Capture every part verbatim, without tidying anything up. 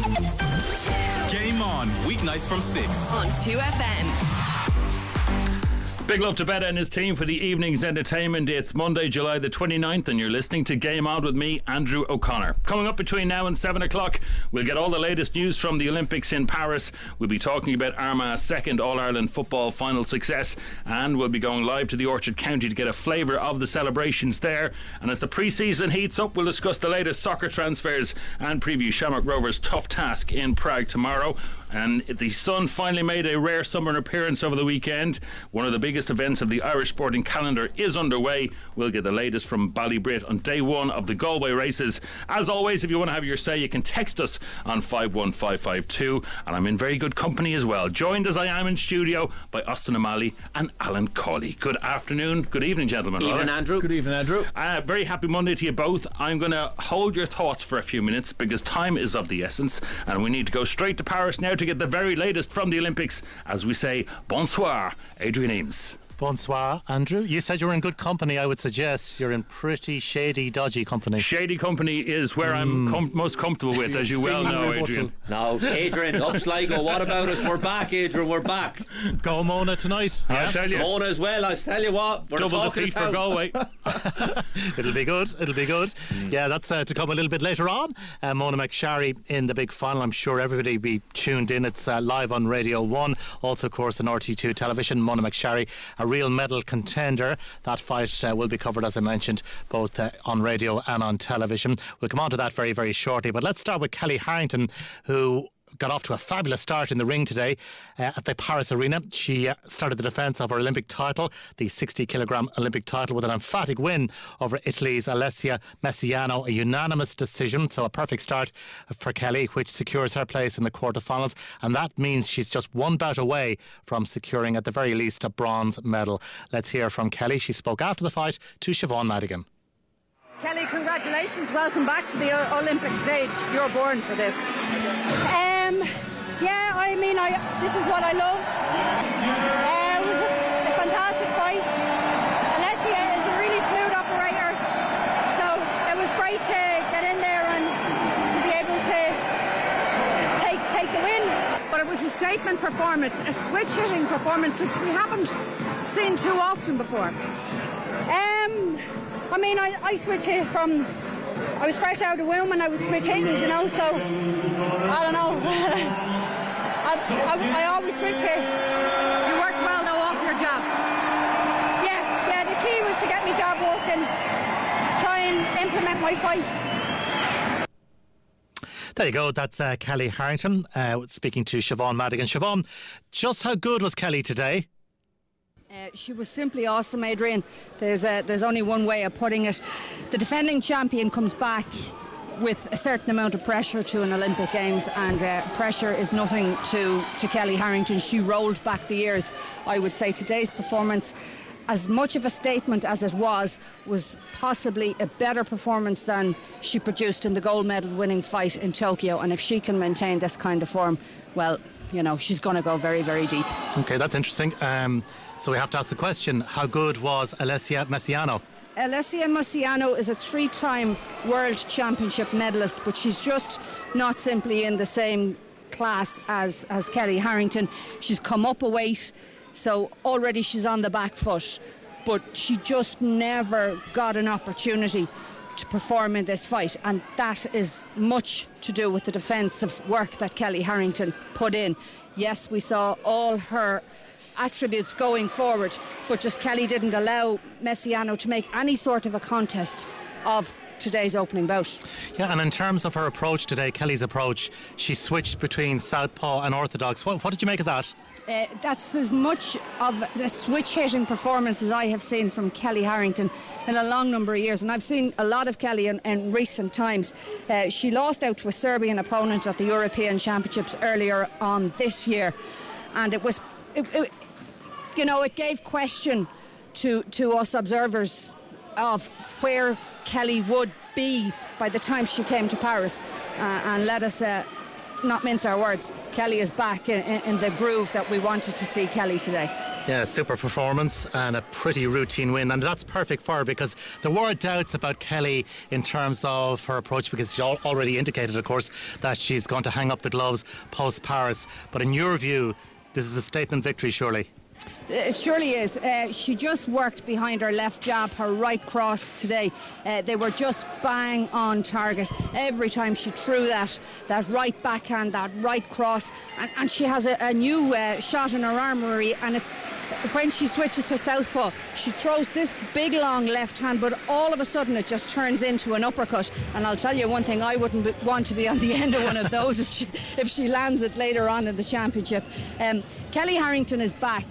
Game On, weeknights from six. On two F M. Big love to Betta and his team for the evening's entertainment. It's Monday, July the twenty-ninth, and you're listening to Game On with me, Andrew O'Connor. Coming up between now and seven o'clock, we'll get all the latest news from the Olympics in Paris. We'll be talking about Armagh's second All-Ireland football final success, and we'll be going live to the Orchard County to get a flavour of the celebrations there. And as the pre-season heats up, we'll discuss the latest soccer transfers and preview Shamrock Rovers' tough task in Prague tomorrow. And the sun finally made a rare summer appearance over the weekend. One of the biggest events of the Irish sporting calendar is underway. We'll get the latest from Ballybrit on day one of the Galway races. As always, if you want to have your say, you can text us on five one five five two. And I'm in very good company as well, joined as I am in studio by Austin O'Malley and Alan Cawley. Good afternoon, good evening, gentlemen. Evening, Andrew. Good evening, Andrew. Uh, very happy Monday to you both. I'm going to hold your thoughts for a few minutes because time is of the essence, and we need to go straight to Paris now to get the very latest from the Olympics. As we say, bonsoir, Adrian Ames. Bonsoir, Andrew. You said you were in good company. I would suggest you're in pretty shady, dodgy company. Shady company is where mm. I'm com- most comfortable with, as you well know, Adrian. No, Adrian, up Sligo. What about us? We're back, Adrian. We're back. Go Mona tonight. Yeah? I'll tell you. Mona as well. I'll tell you what. We're double defeat for Galway. It'll be good. It'll be good. Mm. Yeah, that's uh, to come a little bit later on. Uh, Mona McSharry in the big final. I'm sure everybody will be tuned in. It's uh, live on Radio one. Also, of course, on R T two television. Mona McSharry, a real medal contender. That fight uh, will be covered, as I mentioned, both uh, on radio and on television. We'll come on to that very, very shortly. But let's start with Kellie Harrington, who got off to a fabulous start in the ring today uh, at the Paris Arena. She uh, started the defence of her Olympic title, the sixty kilogram Olympic title, with an emphatic win over Italy's Alessia Messiano, a unanimous decision. So a perfect start for Kellie, which secures her place in the quarterfinals, and that means she's just one bout away from securing at the very least a bronze medal. Let's hear from Kellie. She spoke after the fight to Siobhan Madigan. Kellie, congratulations. Welcome back to the Olympic stage. You're born for this. Um, yeah, I mean, I this is what I love. Uh, it was a, a fantastic fight. Alessia is a really smooth operator, so it was great to get in there and to be able to take take the win. But it was a statement performance, a switch-hitting performance, which we haven't seen too often before. Um... I mean, I, I switch hit from, I was fresh out of the womb and I was switch hitting, you know, so, I don't know. I, I, I always switch hit. You worked well, though, off your job. Yeah, yeah, the key was to get my job working, try and implement my fight. There you go, that's uh, Kellie Harrington uh, speaking to Siobhan Madigan. Siobhan, just how good was Kellie today? Uh, she was simply awesome, Adrian. There's a, there's only one way of putting it. The defending champion comes back with a certain amount of pressure to an Olympic Games, and uh, pressure is nothing to, to Kellie Harrington. She rolled back the years. I would say today's performance, as much of a statement as it was, was possibly a better performance than she produced in the gold medal winning fight in Tokyo. And if she can maintain this kind of form, well, you know, she's going to go very, very deep. Okay, that's interesting. Um, so we have to ask the question, how good was Alessia Messiano? Alessia Messiano is a three-time World Championship medalist, but she's just not simply in the same class as, as Kellie Harrington. She's come up a weight, so already she's on the back foot, but she just never got an opportunity to perform in this fight, and that is much to do with the defensive work that Kellie Harrington put in. Yes, we saw all her attributes going forward, but just Kellie didn't allow Messiano to make any sort of a contest of today's opening bout. Yeah, and in terms of her approach today, Kellie's approach, she switched between southpaw and orthodox. What, what did you make of that? Uh, that's as much of a switch-hitting performance as I have seen from Kellie Harrington in a long number of years, and I've seen a lot of Kellie in, in recent times. Uh, she lost out to a Serbian opponent at the European Championships earlier on this year, and it was it, it, you know, it gave question to, to us observers of where Kellie would be by the time she came to Paris, uh, and let us uh, not mince our words. Kellie is back in, in the groove that we wanted to see Kellie today. Yeah, super performance and a pretty routine win, and that's perfect for her because there were doubts about Kelly in terms of her approach, because she al- already indicated, of course, that she's going to hang up the gloves post-Paris. But in your view, this is a statement victory, surely? It surely is. Uh, she just worked behind her left jab, her right cross today. Uh, they were just bang on target every time she threw that that right backhand, that right cross, and, and she has a, a new uh, shot in her armoury. And it's when she switches to southpaw, she throws this big long left hand, but all of a sudden it just turns into an uppercut. And I'll tell you one thing, I wouldn't be, want to be on the end of one of those if she if she lands it later on in the championship. Um, Kelly Harrington is back.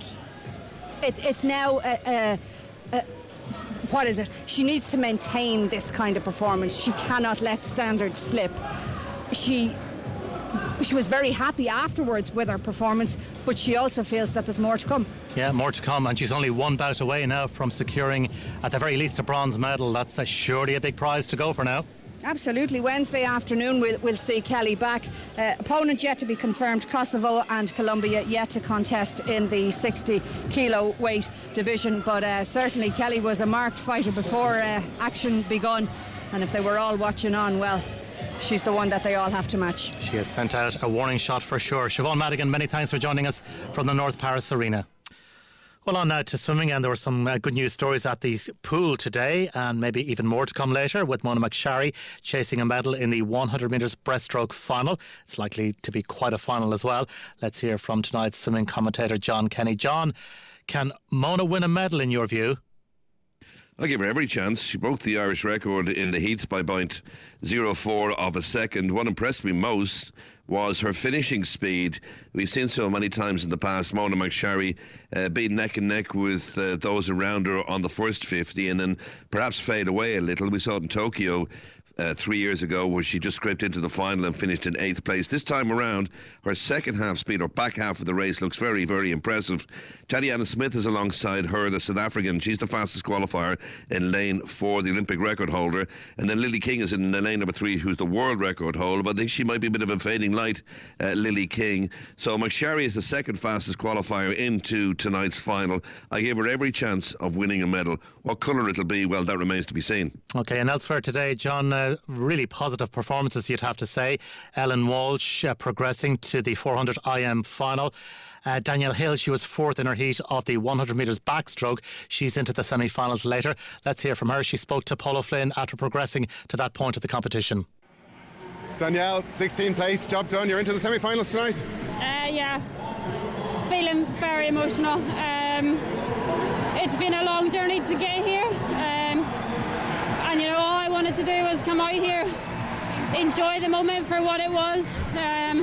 It, it's now a, a, a, what is it? She needs to maintain this kind of performance. She cannot let standards slip. She she was very happy afterwards with her performance, but she also feels that there's more to come. Yeah, more to come, and she's only one bout away now from securing, at the very least, a bronze medal. That's uh, surely a big prize to go for now. Absolutely. Wednesday afternoon we'll, we'll see Kelly back. Uh, opponent yet to be confirmed. Kosovo and Colombia yet to contest in the sixty kilo weight division, but uh, certainly Kelly was a marked fighter before uh, action begun, and if they were all watching on, well, she's the one that they all have to match. She has sent out a warning shot for sure. Siobhan Madigan, many thanks for joining us from the North Paris Arena. Well, on now to swimming, and there were some uh, good news stories at the pool today, and maybe even more to come later, with Mona McSharry chasing a medal in the one hundred metres breaststroke final. It's likely to be quite a final as well. Let's hear from tonight's swimming commentator John Kenny. John, can Mona win a medal in your view? I give her every chance. She broke the Irish record in the heats by point zero four of a second. What impressed me most was her finishing speed. We've seen so many times in the past Mona McSharry uh, be neck and neck with uh, those around her on the first fifty and then perhaps fade away a little. We saw it in Tokyo Uh, three years ago, where she just scraped into the final and finished in eighth place. This time around, her second half speed, or back half of the race, looks very, very impressive. Tatiana Smith is alongside her, the South African. She's the fastest qualifier in lane four, the Olympic record holder. And then Lily King is in lane number three, who's the world record holder. But I think she might be a bit of a fading light, uh, Lily King. So McSharry is the second fastest qualifier into tonight's final. I gave her every chance of winning a medal. What colour it'll be, well, that remains to be seen. OK, and elsewhere today, John, uh, really positive performances, you'd have to say. Ellen Walsh uh, progressing to the four hundred I M final. Uh, Danielle Hill, she was fourth in her heat of the one hundred metres backstroke. She's into the semi-finals later. Let's hear from her. She spoke to Paul O'Flynn after progressing to that point of the competition. Danielle, sixteenth place, job done. You're into the semi-finals tonight? Uh, yeah, feeling very emotional. Um, it's been a long journey to get here. Um, and, you know, all I wanted to do was come out here, enjoy the moment for what it was. Um,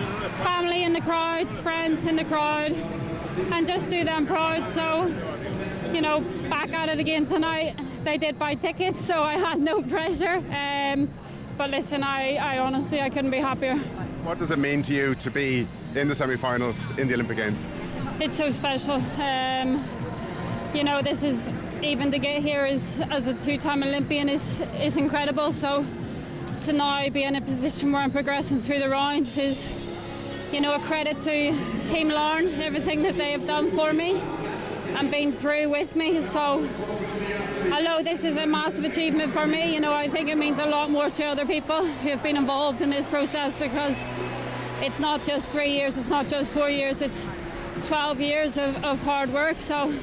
family in the crowd, friends in the crowd, and just do them proud. So, you know, back at it again tonight. They did buy tickets, so I had no pressure. Um, but listen, I, I honestly, I couldn't be happier. What does it mean to you to be in the semi-finals in the Olympic Games? It's so special. Um, you know, this is, even to get here as, as a two-time Olympian is, is incredible. So to now be in a position where I'm progressing through the rounds is, you know, a credit to Team Lauren, everything that they have done for me and been through with me. So although this is a massive achievement for me, you know, I think it means a lot more to other people who have been involved in this process, because it's not just three years, it's not just four years, it's twelve years of, of hard work. So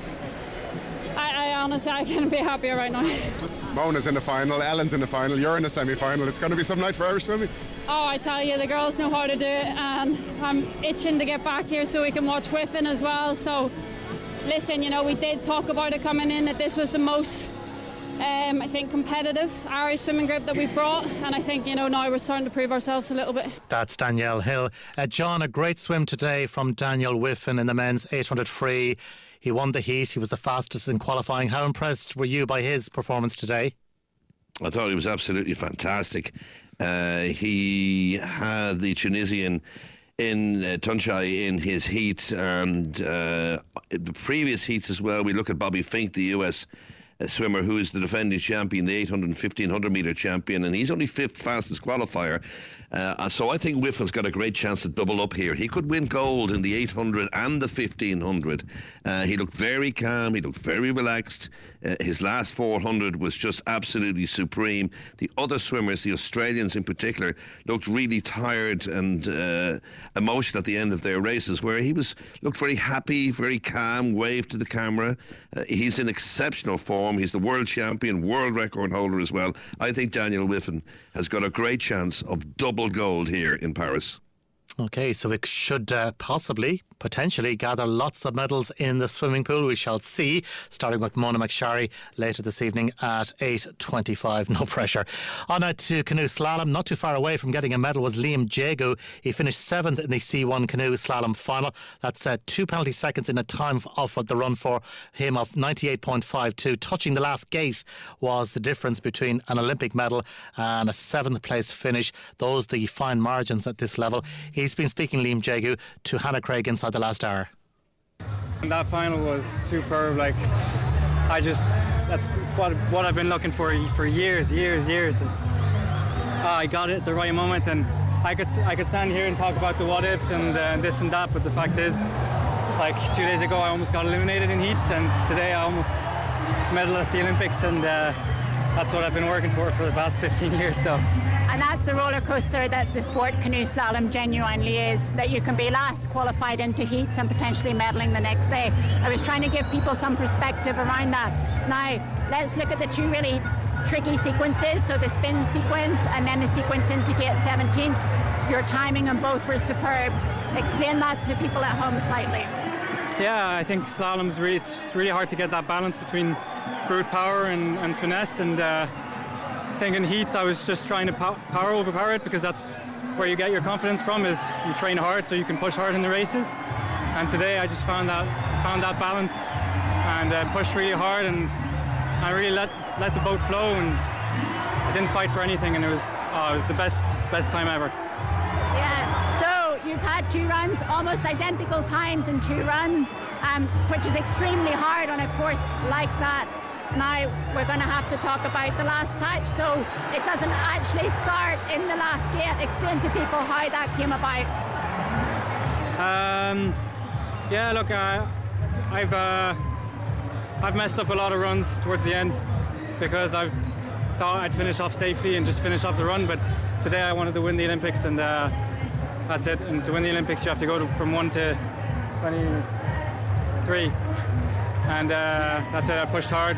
I, I honestly, I couldn't be happier right now. Mona's in the final, Ellen's in the final, you're in the semi-final. It's going to be some night for Irish swimming. Oh, I tell you, the girls know how to do it, and I'm itching to get back here so we can watch Whiffen as well. So listen, you know, we did talk about it coming in, that this was the most Um, I think competitive Irish swimming group that we've brought, and I think, you know, now we're starting to prove ourselves a little bit. That's Danielle Hill. Uh, John, a great swim today from Daniel Whiffen in the men's eight hundred free. He won the heat. He was the fastest in qualifying. How impressed were you by his performance today? I thought he was absolutely fantastic. Uh, he had the Tunisian in uh, Tunchai in his heat, and uh, the previous heats as well. We look at Bobby Fink, the U S a swimmer who is the defending champion, the eight hundred and fifteen hundred metre champion, and he's only fifth fastest qualifier. Uh, so I think Whiffle's got a great chance to double up here. He could win gold in the eight hundred and the fifteen hundred. Uh, he looked very calm, he looked very relaxed. Uh, his last four hundred was just absolutely supreme. The other swimmers, the Australians in particular, looked really tired and uh, emotional at the end of their races, where he was looked very happy, very calm, waved to the camera. Uh, he's in exceptional form. He's the world champion, world record holder as well. I think Daniel Wiffen has got a great chance of double gold here in Paris. OK, so it should uh, possibly, potentially gather lots of medals in the swimming pool. We shall see, starting with Mona McSharry later this evening at eight twenty-five. No pressure. On out to canoe slalom. Not too far away from getting a medal was Liam Jagu. He finished seventh in the C one canoe slalom final. That's uh, two penalty seconds in a time off what the run for him of ninety-eight point five two. Touching the last gate was the difference between an Olympic medal and a seventh place finish. Those the fine margins at this level. He's been speaking, Liam Jagu, to Hannah Craig inside the last hour. And that final was superb. Like, I just, that's what, what I've been looking for for years, years, years. And uh, I got it at the right moment, and I could I could stand here and talk about the what ifs and uh, this and that, but the fact is, like two days ago, I almost got eliminated in heats, and today I almost medal at the Olympics, and uh, that's what I've been working for for the past fifteen years. So. And that's the roller coaster that the sport canoe slalom genuinely is, that you can be last qualified into heats and potentially medaling the next day. I was trying to give people some perspective around that. Now, let's look at the two really tricky sequences. So the spin sequence and then the sequence into gate seventeen. Your timing on both were superb. Explain that to people at home slightly. Yeah, I think slalom's really, it's really hard to get that balance between brute power and, and finesse, and uh, I think in heats I was just trying to pow- power overpower it, because that's where you get your confidence from, is you train hard so you can push hard in the races. And today I just found that found that balance and uh, pushed really hard, and I really let let the boat flow, and I didn't fight for anything, and it was oh, it was the best best time ever. Yeah. So you've had two runs, almost identical times in two runs, um, which is extremely hard on a course like that. Now we're going to have to talk about the last touch, so it doesn't actually start in the last gate. Explain to people how that came about. Um, yeah, look, uh, I've uh, I've messed up a lot of runs towards the end because I thought I'd finish off safely and just finish off the run, but today I wanted to win the Olympics, and uh, that's it. And to win the Olympics, you have to go to, from one to twenty-three. And uh, that's it, I pushed hard,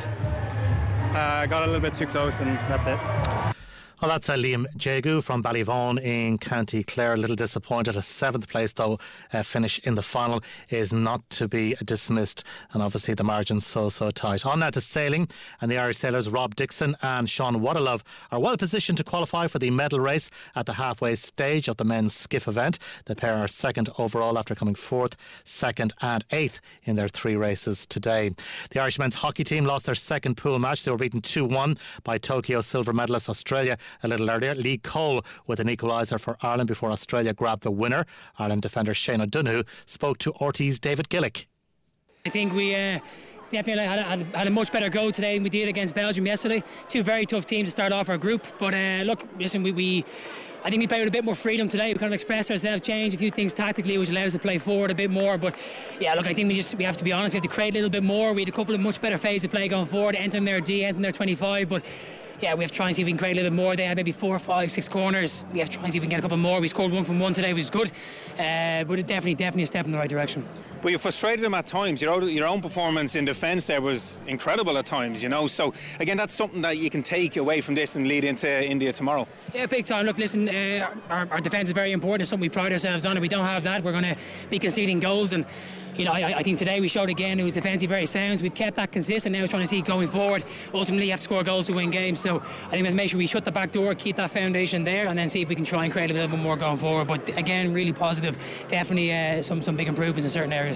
uh, got a little bit too close, and that's it. Well, that's uh, Liam Jagu from Ballyvaughan in County Clare. A little disappointed. A seventh place, though, uh, finish in the final is not to be dismissed. And obviously the margin's so, so tight. On now to sailing. And the Irish sailors Rob Dixon and Sean Waterlove are well positioned to qualify for the medal race at the halfway stage of the men's skiff event. The pair are second overall after coming fourth, second and eighth in their three races today. The Irish men's hockey team lost their second pool match. They were beaten two one by Tokyo silver medalist Australia a little earlier. Lee Cole with an equaliser for Ireland before Australia grabbed the winner. Ireland defender Shane O'Donoghue spoke to R T's David Gillick. I think we uh, definitely had a, had, a, had a much better go today than we did against Belgium yesterday. Two very tough teams to start off our group, but uh, look, listen, we, we I think we played with a bit more freedom today. We kind of expressed ourselves, changed a few things tactically, which allowed us to play forward a bit more. But yeah, look, I think we just we have to be honest. We have to create a little bit more. We had a couple of much better phases of play going forward, entering their D, entering their twenty-five, but yeah, we have to try and see if we can create a little bit more. They had maybe four, five, six corners. We have to try and see if we can get a couple more. We scored one from one today, which is good. Uh, but it definitely, definitely a step in the right direction. But you frustrated them at times. Your own, your own performance in defence there was incredible at times, you know. So, again, that's something that you can take away from this and lead into India tomorrow. Yeah, big time. Look, listen, uh, our, our defence is very important. It's something we pride ourselves on. If we don't have that, we're going to be conceding goals. And you know, I, I think today we showed again it was defensively very sound. We've kept that consistent. Now we're trying to see going forward. Ultimately, you have to score goals to win games. So I think we have to make sure we shut the back door, keep that foundation there, and then see if we can try and create a little bit more going forward. But again, really positive. Definitely uh, some some big improvements in certain areas.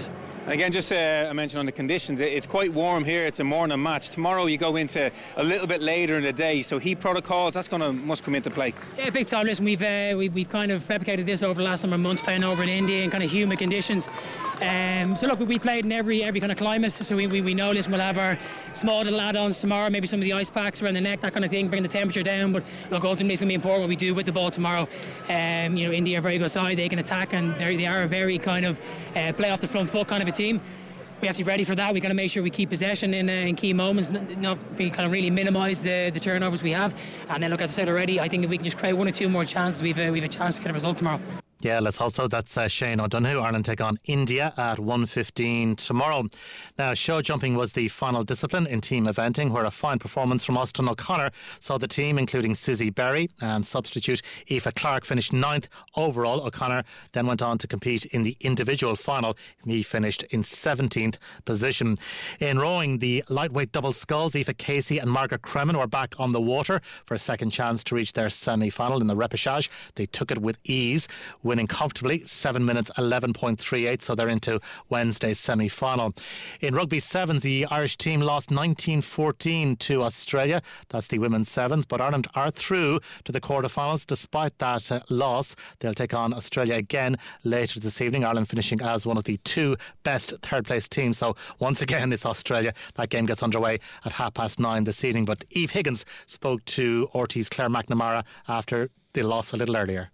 Again, just uh, I mentioned on the conditions, it, it's quite warm here. It's a morning match. Tomorrow you go into a little bit later in the day, so heat protocols, that's going to must come into play. Yeah, big time. Listen, we've, uh, we've we've kind of replicated this over the last number of months, playing over in India in kind of humid conditions. Um, so look, we played in every every kind of climate, so we, we, we know, listen, we'll have our small little add-ons tomorrow, maybe some of the ice packs around the neck, that kind of thing, bring the temperature down. But look, ultimately it's going to be important what we do with the ball tomorrow. Um, you know, India are a very good side, they can attack, and they are a very kind of uh, play off the front foot kind of a team. We have to be ready for that. We've got to make sure we keep possession in, uh, in key moments, not, not we kind of really minimise the, the turnovers we have. And then, look, as I said already, I think if we can just create one or two more chances, we've, uh, we've a chance to get a result tomorrow. Yeah, let's hope so. That's uh, Shane O'Donoghue. Ireland take on India at one fifteen tomorrow. Now, show jumping was the final discipline in team eventing, where a fine performance from Austin O'Connor saw the team, including Susie Berry and substitute Aoife Clark, finish ninth overall. O'Connor then went on to compete in the individual final. He finished in seventeenth position. In rowing, the lightweight double sculls, Aoife Casey and Margaret Kremen, were back on the water for a second chance to reach their semi-final in the repechage. They took it with ease, winning comfortably, seven minutes eleven point three eight, so they're into Wednesday's semi-final. In rugby sevens, the Irish team lost nineteen fourteen to Australia. That's the women's sevens, but Ireland are through to the quarterfinals despite that uh, loss. They'll take on Australia again later this evening, Ireland finishing as one of the two best third place teams. So once again it's Australia. That game gets underway at half past nine this evening. But Eve Higgins spoke to R T's Claire McNamara after the loss a little earlier.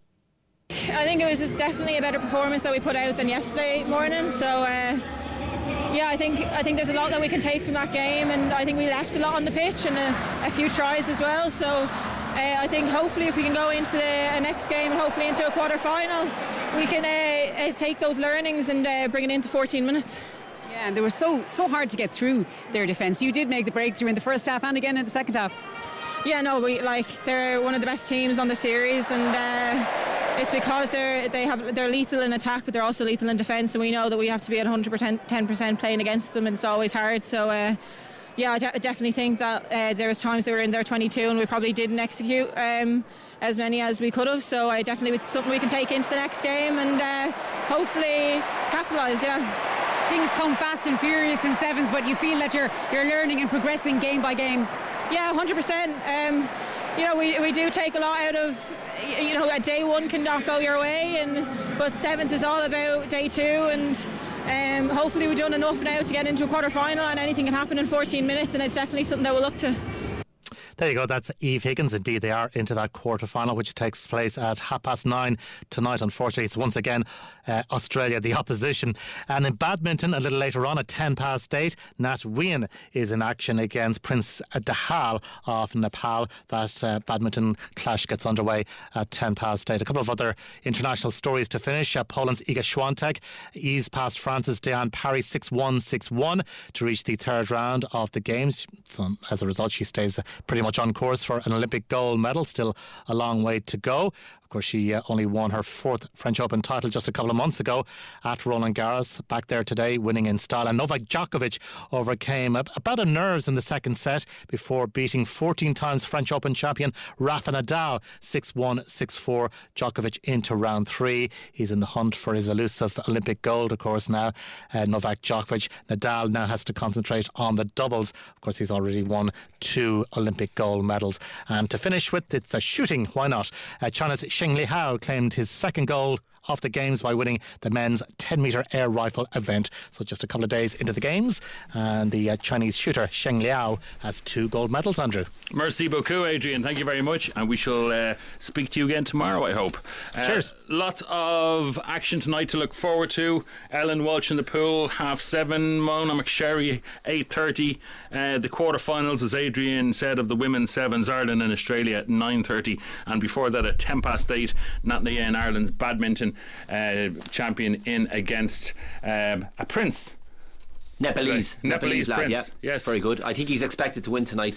I think it was definitely a better performance that we put out than yesterday morning. So uh, yeah, I think I think there's a lot that we can take from that game, and I think we left a lot on the pitch and a, a few tries as well. So uh, I think hopefully if we can go into the uh, next game and hopefully into a quarter final, we can uh, uh, take those learnings and uh, bring it into fourteen minutes. Yeah, and they were so so hard to get through their defence. You did make the breakthrough in the first half and again in the second half. Yeah, no, we like they're one of the best teams on the series, and uh, it's because they're they have they're lethal in attack, but they're also lethal in defence, and we know that we have to be at one hundred percent, ten percent playing against them, and it's always hard. So uh, yeah, I de- definitely think that uh, there was times they were in their twenty-two, and we probably didn't execute um, as many as we could have. So I definitely it's something we can take into the next game and uh, hopefully capitalise. Yeah. Things come fast and furious in sevens, but you feel that you're you're learning and progressing game by game. Yeah, one hundred percent. Um, you know, we, we do take a lot out of, you know, a day one can not go your way, and but sevens is all about day two, and um, hopefully we've done enough now to get into a quarter final, and anything can happen in fourteen minutes, and it's definitely something that we'll look to. There you go, that's Eve Higgins. Indeed, they are into that quarter-final, which takes place at half past nine tonight. Unfortunately, it's once again uh, Australia, the opposition. And in badminton, a little later on at ten past eight, Nat Wien is in action against Prince Dahal of Nepal. That uh, badminton clash gets underway at ten past eight. A couple of other international stories to finish. Uh, Poland's Iga Świątek eased past France's Diane Parry six one, six one to reach the third round of the Games. So, as a result, she stays pretty much on course for an Olympic gold medal. Still a long way to go. Of course, she uh, only won her fourth French Open title just a couple of months ago at Roland Garros. Back there today, winning in style. And Novak Djokovic overcame a, about a nerves in the second set before beating fourteen times French Open champion Rafa Nadal six one, six four. Djokovic into round three. He's in the hunt for his elusive Olympic gold, of course, now. Uh, Novak Djokovic. Nadal now has to concentrate on the doubles. Of course, he's already won two Olympic gold medals. And to finish with, it's a shooting. Why not? Uh, China's Sheng Lihao claimed his second gold of the Games by winning the men's ten metre air rifle event. So just a couple of days into the Games, and the uh, Chinese shooter Sheng Liao has two gold medals, Andrew. Merci beaucoup, Adrian. Thank you very much, and we shall uh, speak to you again tomorrow, I hope. Uh, Cheers. Lots of action tonight to look forward to. Ellen Walsh in the pool, half seven. Mona McSherry, eight thirty. Uh, the quarterfinals, as Adrian said, of the women's sevens, Ireland and Australia at nine thirty. And before that, at ten past eight, Natalie in Ireland's badminton Uh, champion in against um, a prince. Nepalese. Nepalese, Nepalese lad, prince. yeah. Yes. Very good. I think he's expected to win tonight, though.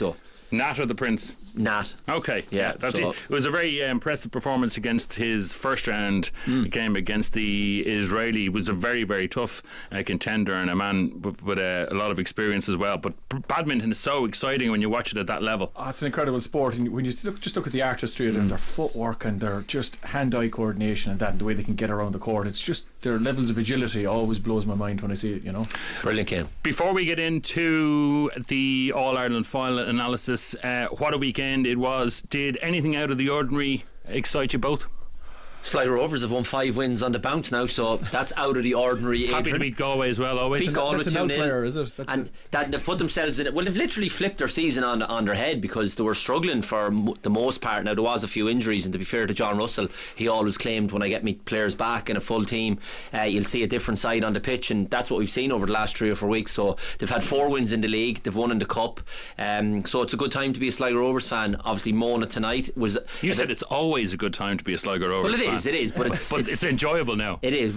Nat or the Prince? Nat. Okay, yeah, Yeah, that's so- it. It was a very uh, impressive performance against his first round Mm. game against the Israeli. He was a very, very tough uh, contender and a man with, with uh, a lot of experience as well. But b- badminton is so exciting when you watch it at that level. Oh, it's an incredible sport, and when you look, just look at the artistry of them, their footwork and their just hand-eye coordination and that, and the way they can get around the court, it's just their levels of agility always blows my mind when I see it. You know, brilliant game. Before we get into the All-Ireland final analysis, uh, what a weekend it was. Did anything out of the ordinary excite you both? Sligo Rovers have won five wins on the bounce now, so that's out of the ordinary. Happy to Adrian. beat Galway as well, always. Beat Galway that's an two nil. outlier, is it? That's and it. that they've put themselves in it. Well, they've literally flipped their season on on their head because they were struggling for m- the most part. Now, there was a few injuries, and to be fair to John Russell, he always claimed, when I get me players back in a full team, uh, you'll see a different side on the pitch, and that's what we've seen over the last three or four weeks. So they've had four wins in the league, they've won in the cup, um, so it's a good time to be a Sligo Rovers fan. Obviously, Mona tonight was. You said it's always a good time to be a Sligo Rovers Well, it fan. is, it is, but it's, but it's enjoyable now. It is,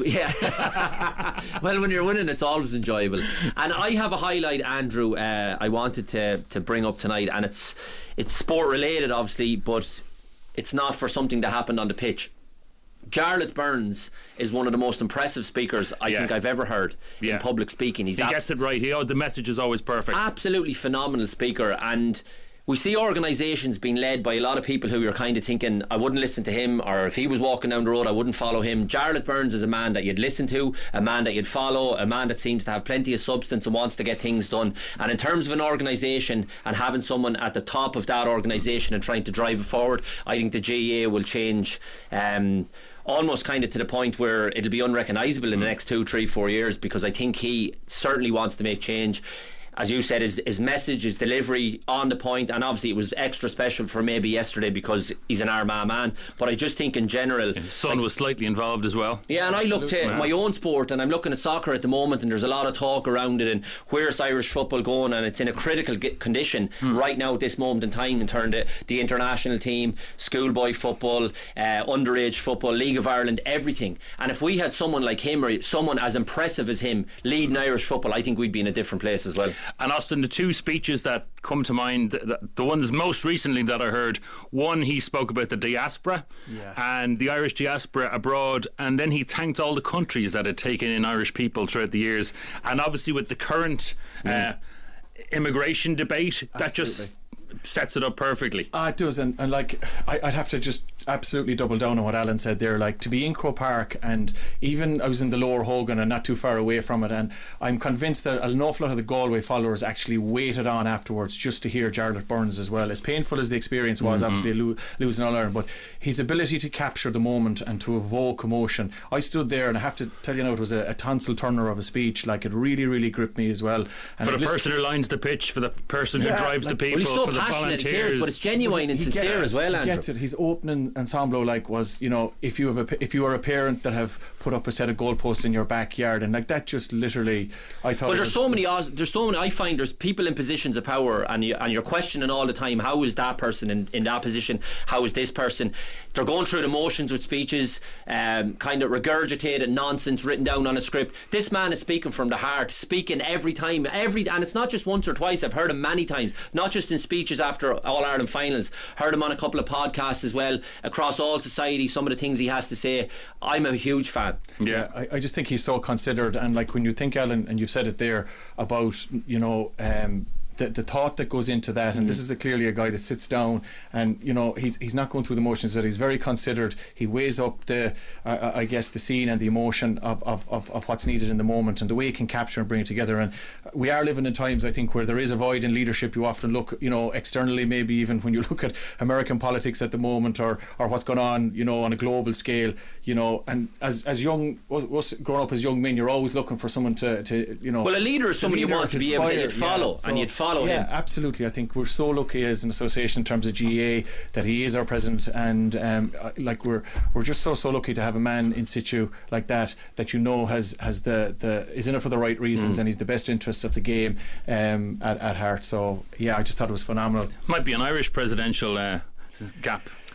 yeah. Well, when you're winning, it's always enjoyable. And I have a highlight, Andrew, uh, I wanted to, to bring up tonight, and it's it's sport related, obviously, but it's not for something that happened on the pitch. Jarlath Burns is one of the most impressive speakers I Yeah. think I've ever heard Yeah. in public speaking. He's he ab- gets it right. He, oh, the message is always perfect. absolutely phenomenal speaker, and we see organisations being led by a lot of people who you're kind of thinking, I wouldn't listen to him, or if he was walking down the road I wouldn't follow him. Jarlath Burns is a man that you'd listen to, a man that you'd follow, a man that seems to have plenty of substance and wants to get things done. And in terms of an organisation and having someone at the top of that organisation and trying to drive it forward, I think the G A A will change um, almost kind of to the point where it'll be unrecognisable in the next two, three, four years, because I think he certainly wants to make change. As you said, his, his message, his delivery on the point, and obviously it was extra special for maybe yesterday because he's an Armagh man, but I just think in general, His son was slightly involved as well. yeah, and I looked at Wow. my own sport, and I'm looking at soccer at the moment, and there's a lot of talk around it and where's Irish football going, and it's in a critical g- condition right now at this moment in time in terms of the international team, schoolboy football, uh, underage football, League of Ireland, everything. And if we had someone like him, or someone as impressive as him leading Irish football, I think we'd be in a different place as well. And Austin, the two speeches that come to mind, the, the ones most recently that I heard, one, he spoke about the diaspora Yeah. and the Irish diaspora abroad, and then he thanked all the countries that had taken in Irish people throughout the years. And obviously with the current uh, immigration debate, that just sets it up perfectly. Ah, it does, and, and like I, I'd have to just absolutely double down on what Alan said there. Like, to be in Croke Park, and even I was in the Lower Hogan and not too far away from it, and I'm convinced that an awful lot of the Galway followers actually waited on afterwards just to hear Jarlath Burns as well. As painful as the experience was, Mhm. obviously lo- losing All Ireland, but his ability to capture the moment and to evoke emotion. I stood there, and I have to tell you now, it was a, a tonsil turner of a speech. Like, it really, really gripped me as well. And For I've the listened- person who lines the pitch, for the person who Yeah, drives like- the people, Well, he's so for the passionate, he volunteers. cares, but it's genuine and He sincere gets it. as well, He Andrew. gets it. His opening ensemble, like, was, you know, if you have a pa- if you are a parent that have put up a set of goalposts in your backyard, and like that, just literally, I thought. Well, it there's was- so many. was- os- There's so many. I find there's people in positions of power, and you, and you're questioning all the time. How is that person in, in that position? How is this person? They're going through the motions with speeches, um, kind of regurgitated nonsense written down on a script. This man is speaking from the heart, speaking every time, every, and it's not just once or twice. I've heard him many times, not just in speeches after All Ireland finals. Heard him on a couple of podcasts as well across all society. Some of the things he has to say, I'm a huge fan. Yeah, I, I just think he's so considered, and like when you think, Alan, and you've said it there about, you know, um, the, the thought that goes into that, and Mm. this is a, clearly a guy that sits down, and you know, he's he's not going through the motions. That he's very considered. He weighs up the, uh, I guess, the scene and the emotion of, of, of, of what's needed in the moment, and the way he can capture and bring it together. And we are living in times, I think, where there is a void in leadership. You often look, you know, externally, maybe even when you look at American politics at the moment, or or what's going on, you know, on a global scale, you know. And as as young, us growing up as young men, you're always looking for someone to, to you know. Well, a leader is somebody you leader want to be able to inspire, you'd follow, yeah. So, and you'd follow yeah, him. absolutely. I think we're so lucky as an association in terms of G A A that he is our president, and um, uh, like we're we're just so so lucky to have a man in situ like that, that you know has has the the is in it for the right reasons, Mm. and he's the best interests of the game um, at, at heart. So yeah, I just thought it was phenomenal. Might be an Irish presidential uh, gap.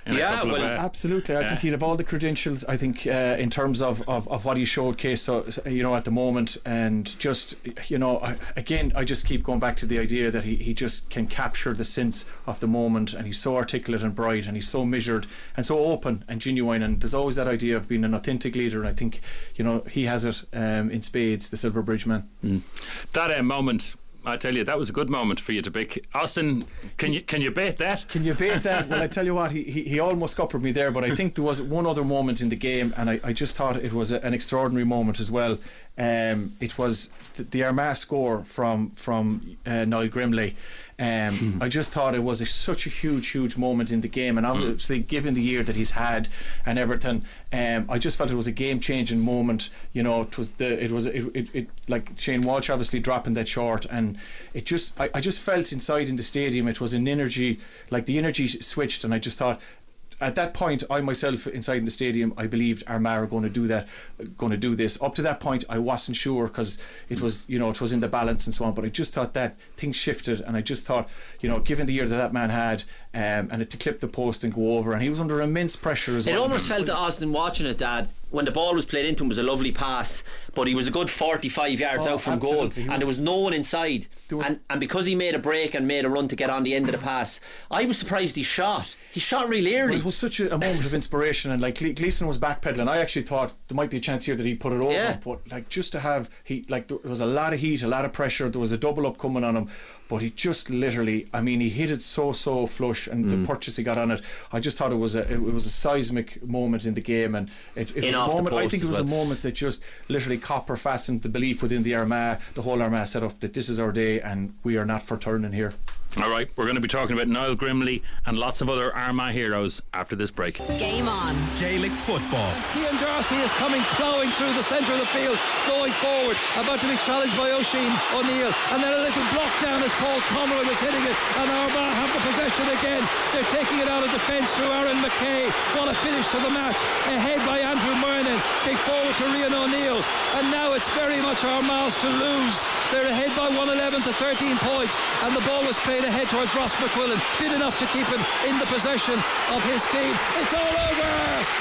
in Yeah, a couple well, of, uh, absolutely. I yeah. think he'd have all the credentials. I think uh, in terms of, of, of what he showcased, so, you know, at the moment, and just, you know, I, again, I just keep going back to the idea that he, he just can capture the sense of the moment, and he's so articulate and bright, and he's so measured and so open and genuine. And there's always that idea of being an authentic leader, and I think, you know, he has it um, in spades, the Silver Bridge man. Mm. That uh, moment, I tell you, that was a good moment for you to pick. Austin, can you can you bait that? Can you bait that? Well, I tell you what, he, he, he almost scuppered me there, but I think there was one other moment in the game, and I, I just thought it was a, an extraordinary moment as well. Um, it was the, the Armagh score from from uh, Niall Grimley. Um, I just thought it was a, such a huge, huge moment in the game, and obviously, given the year that he's had and everything, um, I just felt it was a game-changing moment. You know, it was the, it was, it, it, it like Shane Walsh obviously dropping that short, and it just, I, I just felt inside in the stadium, it was an energy, like the energy switched, and I just thought. At that point, I myself inside in the stadium, I believed Armagh are going to do that, going to do this. Up to that point, I wasn't sure because it was, you know, it was in the balance and so on. But I just thought that things shifted, and I just thought, you know, given the year that that man had, um, and it to clip the post and go over, and he was under immense pressure as it well. It almost felt that Austin watching it, Dad. When the ball was played into him, was a lovely pass, but he was a good forty-five yards oh, out from absolutely. goal, and there was no one inside. And, and because he made a break and made a run to get on the end of the pass, I was surprised he shot. He shot really early. Well, it was such a, a moment of inspiration, and like Gle- Gleeson was backpedaling. I actually thought there might be a chance here that he'd put it over, yeah. but like just to have he like there was a lot of heat, a lot of pressure. There was a double up coming on him, but he just literally, I mean, he hit it so so flush, and mm. the purchase he got on it, I just thought it was a it, was a seismic moment in the game, and it, it was a moment. I think it was well. a moment that just literally copper fastened the belief within the Armagh, the whole Armagh setup, that this is our day and we are not for turning here. Alright, we're going to be talking about Niall Grimley and lots of other Armagh heroes after this break. Game on. Gaelic football. Cian Darcy is coming ploughing through the centre of the field, going forward, about to be challenged by Oisin O'Neill, and then a little block down as Paul Conroy was hitting it, and Armagh have the possession again. They're taking it out of defence through Aaron McKay. What a finish to the match, ahead by Andrew Murnan, big forward to Rian O'Neill, and now it's very much Armagh's to lose. They're ahead by one eleven to thirteen points, and the ball was played ahead towards Ross McQuillan, did enough to keep him in the possession of his team. It's all over.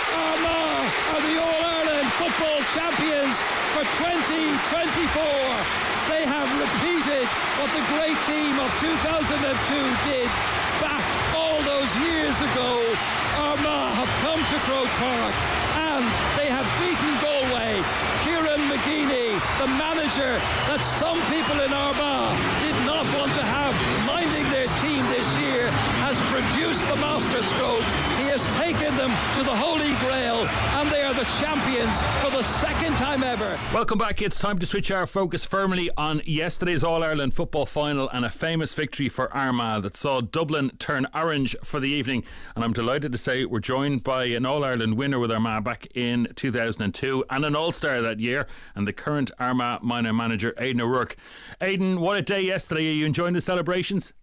Armagh are the All-Ireland football champions for twenty twenty-four. They have repeated what the great team of two thousand two did back all those years ago. Armagh have come to Croke Park and they have beaten Galway. Kieran McGeeney, the manager that some people in Armagh did not want to have minding their team this year, has produced the masterstroke. He has taken them to the Holy Grail, and they are the champions for the second time ever. Welcome back. It's time to switch our focus firmly on yesterday's All-Ireland football final and a famous victory for Armagh that saw Dublin turn orange for the evening. And I'm delighted to say we're joined by an All-Ireland winner with Armagh back in two thousand two and an All-Star that year, and the current Armagh minor manager Aidan O'Rourke. Aidan, what a day yesterday. Are you enjoying the celebrations?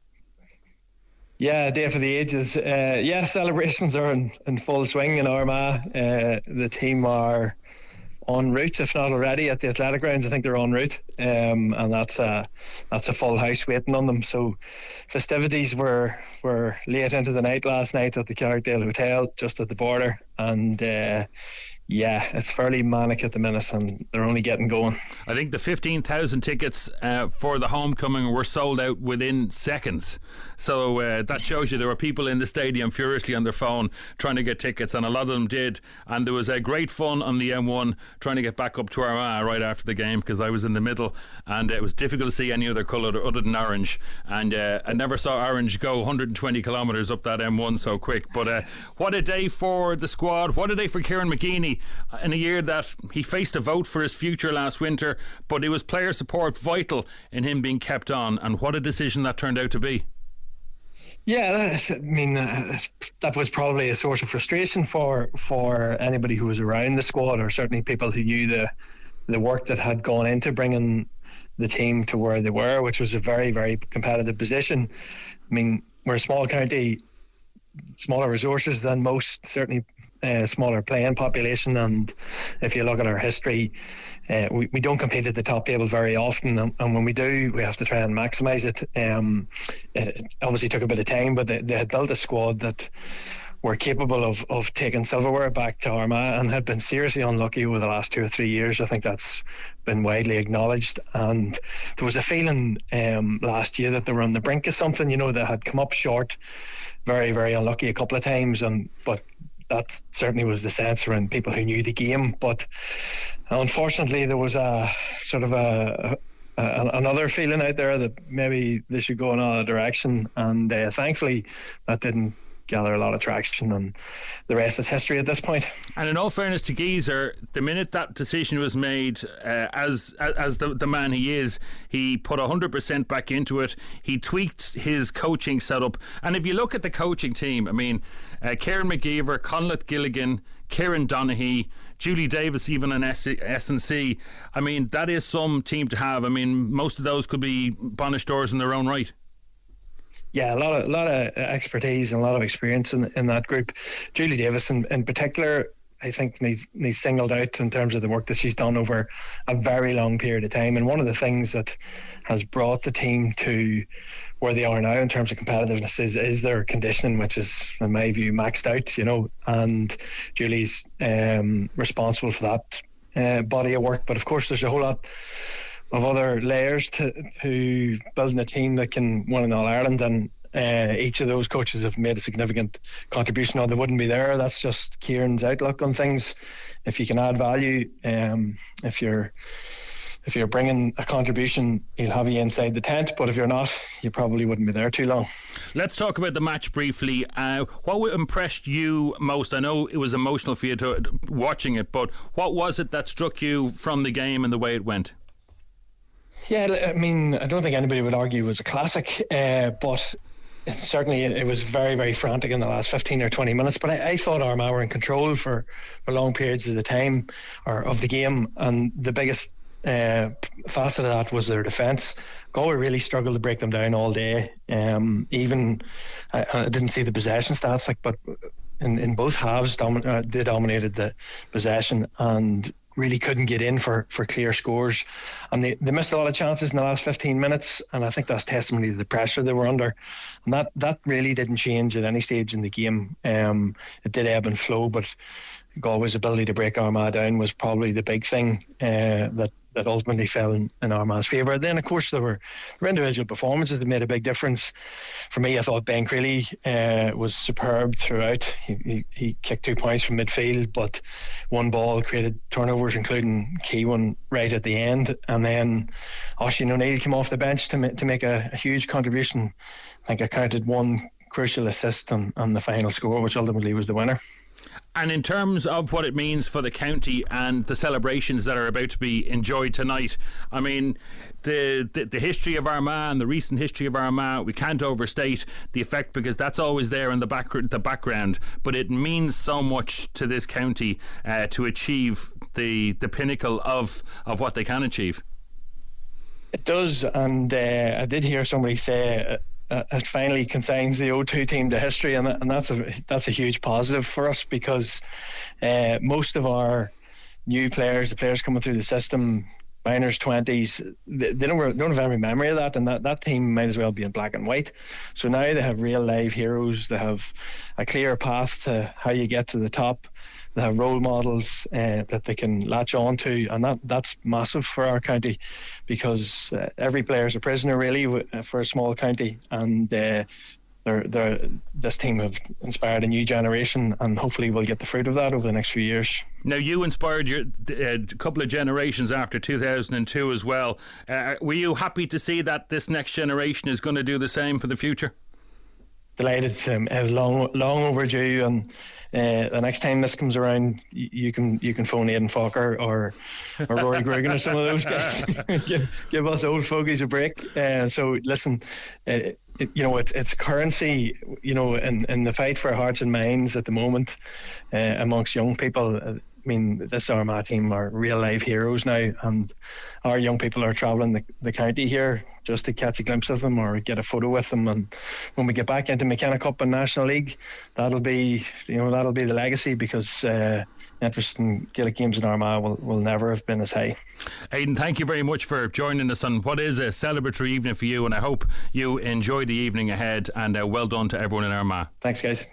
Yeah, day for the ages. Uh, yeah, celebrations are in, in full swing in Armagh. Uh, the team are en route, if not already, at the athletic grounds. I think they're en route, um, and that's a that's a full house waiting on them. So festivities were were late into the night last night at the Carrickdale Hotel, just at the border, and uh, yeah, it's fairly manic at the minute, and they're only getting going. I think the fifteen thousand tickets uh, for the homecoming were sold out within seconds. So uh, that shows you there were people in the stadium furiously on their phone trying to get tickets, and a lot of them did. And there was a uh, great fun on the M one trying to get back up to Armagh right after the game, because I was in the middle, and it was difficult to see any other colour other than orange. And uh, I never saw orange go one hundred twenty kilometres up that M one so quick. But uh, what a day for the squad. What a day for Kieran McGeeney, in a year that he faced a vote for his future last winter, but it was player support vital in him being kept on, and what a decision that turned out to be. Yeah, that's, I mean, uh, that was probably a source of frustration for for anybody who was around the squad, or certainly people who knew the the work that had gone into bringing the team to where they were, which was a very, very competitive position. I mean, we're a small county, smaller resources than most, certainly uh, smaller playing population, and if you look at our history, uh, we, we don't compete at the top table very often, and, and when we do, we have to try and maximise it. Um, it obviously took a bit of time, but they, they had built a squad that were capable of, of taking silverware back to Armagh and had been seriously unlucky over the last two or three years. I think that's been widely acknowledged, and there was a feeling um, last year that they were on the brink of something. You know, they had come up short, very, very unlucky a couple of times, and but that certainly was the sense around people who knew the game. But unfortunately, there was a sort of a, a another feeling out there that maybe they should go in another direction, and uh, thankfully that didn't gather a lot of traction, and the rest is history at this point. And in all fairness to Geezer, the minute that decision was made, uh, as as the, the man he is, he put one hundred percent back into it. He tweaked his coaching setup, and if you look at the coaching team, I mean, uh, Kieran McGeever, Conleth Gilligan, Kieran Donaghy, Julie Davis, even in S and C. I mean, that is some team to have. I mean, most of those could be Bonish doors in their own right. Yeah, a lot of a lot of expertise and a lot of experience in in that group. Julie Davis, in, in particular, I think needs needs singled out in terms of the work that she's done over a very long period of time. And one of the things that has brought the team to where they are now in terms of competitiveness is is their conditioning, which is, in my view, maxed out. You know, and Julie's um, responsible for that uh, body of work. But of course, there's a whole lot of other layers to, to building a team that can win in All Ireland, and uh, each of those coaches have made a significant contribution, or they wouldn't be there. That's just Kieran's outlook on things. If you can add value, um, if you're if you're bringing a contribution, he'll have you inside the tent, but if you're not, you probably wouldn't be there too long. Let's talk about the match briefly. Uh, what impressed you most? I know it was emotional for you to, watching it, but what was it that struck you from the game and the way it went? Yeah, I mean, I don't think anybody would argue it was a classic, uh, but it, certainly it, it was very, very frantic in the last fifteen or twenty minutes. But I, I thought Armagh were in control for, for long periods of the time, or of the game, and the biggest uh, facet of that was their defence. Galway really struggled to break them down all day. Um, even I, I didn't see the possession stats, like, but in, in both halves, domin- uh, they dominated the possession and really couldn't get in for, for clear scores, and they, they missed a lot of chances in the last fifteen minutes, and I think that's testimony to the pressure they were under, and that, that really didn't change at any stage in the game. Um, it did ebb and flow, but Galway's ability to break Armagh down was probably the big thing uh, that that ultimately fell in, in Armagh's favour. Then, of course, there were, there were individual performances that made a big difference. For me, I thought Ben Creeley uh, was superb throughout. He, he, he kicked two points from midfield, but one ball created turnovers, including a key one right at the end. And then Oisín O'Neill came off the bench to, ma- to make a, a huge contribution. I think I counted one crucial assist on, on the final score, which ultimately was the winner. And in terms of what it means for the county and the celebrations that are about to be enjoyed tonight, I mean, the, the the history of Armagh and the recent history of Armagh, we can't overstate the effect, because that's always there in the back the background. But it means so much to this county uh, to achieve the the pinnacle of of what they can achieve. It does, and uh, I did hear somebody say Uh, Uh, it finally consigns the O two team to history, and, and that's a that's a huge positive for us, because uh, most of our new players, the players coming through the system, minors, twenties, they, they don't they don't have any memory of that, and that, that team might as well be in black and white. So now they have real live heroes. They have a clear path to how you get to the top. They have role models uh, that they can latch on to, and that, that's massive for our county, because uh, every player is a prisoner really w- for a small county, and uh, they're, they're, this team have inspired a new generation, and hopefully we'll get the fruit of that over the next few years. Now, you inspired your, a uh, couple of generations after two thousand two as well. Uh, were you happy to see that this next generation is going to do the same for the future? Delighted. Um, it's long, long overdue, and uh, the next time this comes around, you, you can you can phone Aidan Falker or or Rory Gregan or some of those guys. give, give us old fogies a break. Uh, so listen, uh, it, you know it, it's currency. You know, in, in the fight for hearts and minds at the moment uh, amongst young people. Uh, I mean, this Armagh team are real life heroes now, and our young people are travelling the, the county here just to catch a glimpse of them or get a photo with them. And when we get back into McKenna Cup and National League, that'll be, you know, that'll be the legacy, because uh, interest in Gaelic games in Armagh will, will never have been as high. Aidan, thank you very much for joining us on what is a celebratory evening for you, and I hope you enjoy the evening ahead, and uh, well done to everyone in Armagh. Thanks, guys.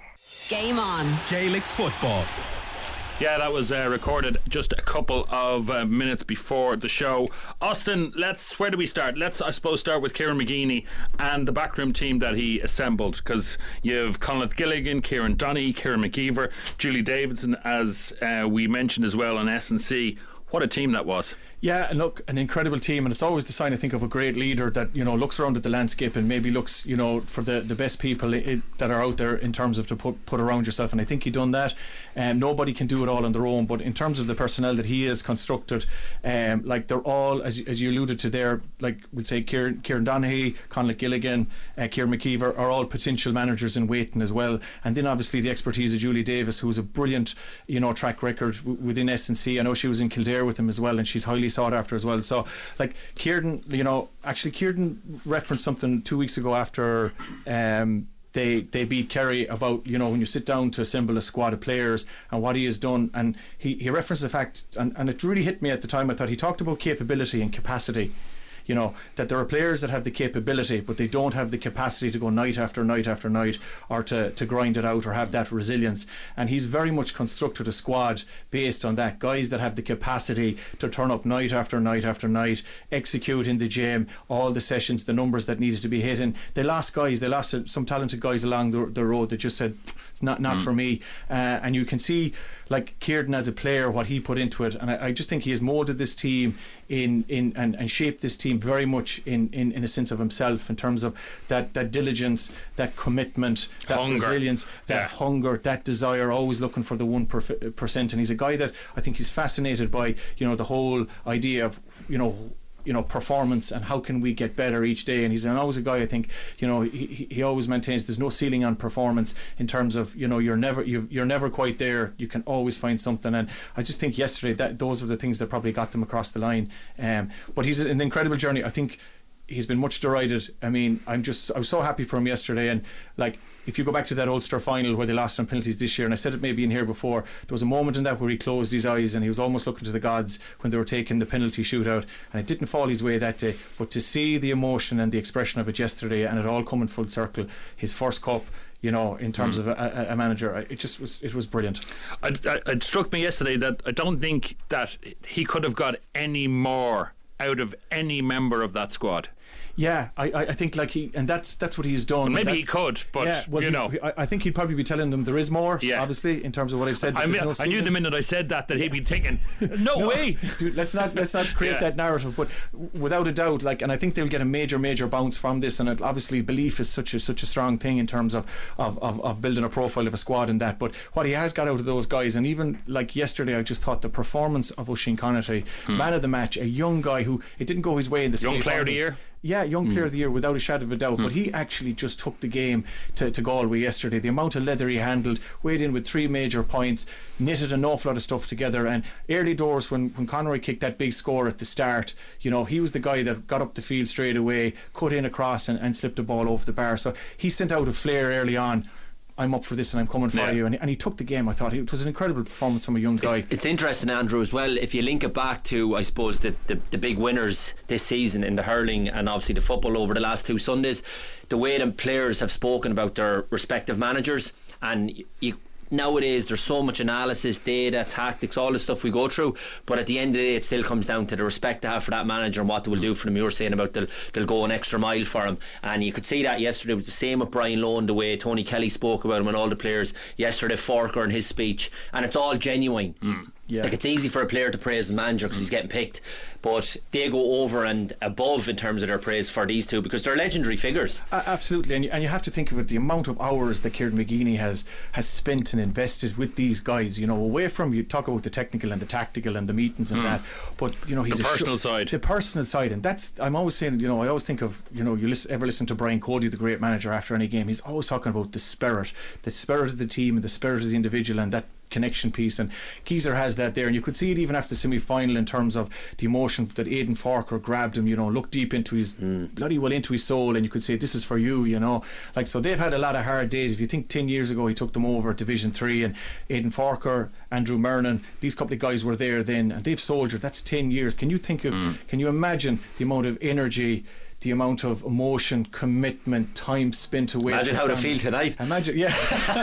Game on. Gaelic football. Yeah, that was uh, recorded just a couple of uh, minutes before the show. Austin, let's where do we start? Let's, I suppose, start with Kieran McGeeney and the backroom team that he assembled, because you've Conleth Gilligan, Kieran Donny, Kieran McGeever, Julie Davidson, as uh, we mentioned as well on S and C. What a team that was. Yeah, and look, an incredible team, and it's always the sign, I think, of a great leader that, you know, looks around at the landscape and maybe looks, you know, for the, the best people it, that are out there in terms of to put, put around yourself, and I think he done that. Um, nobody can do it all on their own, but in terms of the personnel that he has constructed, um, like they're all, as, as you alluded to there, like we'd say Kieran, Kieran Donaghy, Conleth Gilligan, uh, Kieran McKeever are all potential managers in waiting as well, and then obviously the expertise of Julie Davis, who's a brilliant, you know, track record w- within S and C. I know she was in Kildare with him as well, and she's highly sought after as well. So, like Kieran, you know, actually Kieran referenced something two weeks ago after um, they they beat Kerry about, you know, when you sit down to assemble a squad of players and what he has done, and he, he referenced the fact, and, and it really hit me at the time. I thought he talked about capability and capacity. You know, that there are players that have the capability, but they don't have the capacity to go night after night after night, or to, to grind it out, or have that resilience. And he's very much constructed a squad based on that. Guys that have the capacity to turn up night after night after night, execute in the gym, all the sessions, the numbers that needed to be hit. And they lost guys, they lost some talented guys along the, the road that just said, it's not, not mm. for me. Uh, and you can see, like Kieran as a player, what he put into it, and I, I just think he has moulded this team in in and, and shaped this team very much in, in, in a sense of himself, in terms of that, that diligence, that commitment, that hunger. resilience, that yeah. hunger, that desire, always looking for the one percent. And he's a guy that I think he's fascinated by, you know, the whole idea of, you know, you know, performance and how can we get better each day. And he's always a guy, I think, you know, he, he always maintains there's no ceiling on performance, in terms of, you know, you're never you're, you're never quite there, you can always find something. And I just think yesterday that those were the things that probably got them across the line. Um, but he's an incredible journey. I think he's been much derided. I mean, I'm just I was so happy for him yesterday. And like, if you go back to that Ulster final where they lost on penalties this year, and I said it maybe in here before, there was a moment in that where he closed his eyes and he was almost looking to the gods when they were taking the penalty shootout, and it didn't fall his way that day. But to see the emotion and the expression of it yesterday, and it all coming full circle, his first cup, you know, in terms mm. of a, a manager, it just was it was brilliant. It, it struck me yesterday that I don't think that he could have got any more out of any member of that squad. Yeah, I, I think like he, and that's that's what he's done. Well, maybe he could, but yeah, well, you he, know, I, I think he'd probably be telling them there is more. Yeah. Obviously, in terms of what I've said. I, mean, no I knew the minute I said that that he'd be thinking, no, no way. Dude, let's not let's not create yeah. that narrative. But without a doubt, like, and I think they'll get a major major bounce from this. And it, obviously, belief is such a such a strong thing in terms of, of of of building a profile of a squad and that. But what he has got out of those guys, and even like yesterday, I just thought the performance of Oisín Connaughty, hmm. man of the match, a young guy who it didn't go his way in the young player of the year. Yeah, young player mm. of the year without a shadow of a doubt. Mm. But he actually just took the game to, to Galway yesterday. The amount of leather he handled, weighed in with three major points, knitted an awful lot of stuff together. And early doors, when, when Conroy kicked that big score at the start, you know, he was the guy that got up the field straight away, cut in across and, and slipped the ball over the bar. So he sent out a flare early on. I'm up for this and I'm coming for yeah. you, and, and he took the game. I thought it was an incredible performance from a young guy. It's interesting, Andrew, as well, if you link it back to, I suppose, the, the, the big winners this season in the hurling and obviously the football over the last two Sundays, the way the players have spoken about their respective managers. And you, nowadays there's so much analysis, data, tactics, all the stuff we go through, but at the end of the day it still comes down to the respect they have for that manager and what they will do for them. You were saying about they'll, they'll go an extra mile for him, and you could see that yesterday. It was the same with Brian Lohan, the way Tony Kelly spoke about him and all the players yesterday, Forker in his speech, and it's all genuine. mm. Yeah. Like, it's easy for a player to praise the manager because mm. he's getting picked, but they go over and above in terms of their praise for these two because they're legendary figures. Uh, absolutely, and you, and you have to think of it, the amount of hours that Kieran McGeeney has has spent and invested with these guys, you know, away from, you talk about the technical and the tactical and the meetings and mm. that, but you know, he's the a personal sh- side the personal side, and that's, I'm always saying, you know, I always think of, you know, you listen, ever listen to Brian Cody, the great manager, after any game, he's always talking about the spirit the spirit of the team and the spirit of the individual, and that connection piece, and Keezer has that there, and you could see it even after the semi-final in terms of the emotion that Aidan Forker grabbed him, you know, looked deep into his mm. bloody well into his soul, and you could say, this is for you, you know, like, so they've had a lot of hard days. If you think ten years ago he took them over at Division three, and Aidan Forker, Andrew Mernon, these couple of guys were there then, and they've soldiered. That's ten years. Can you think of mm. can you imagine the amount of energy, the amount of emotion, commitment, time spent away. Imagine how they feel tonight. Imagine, yeah.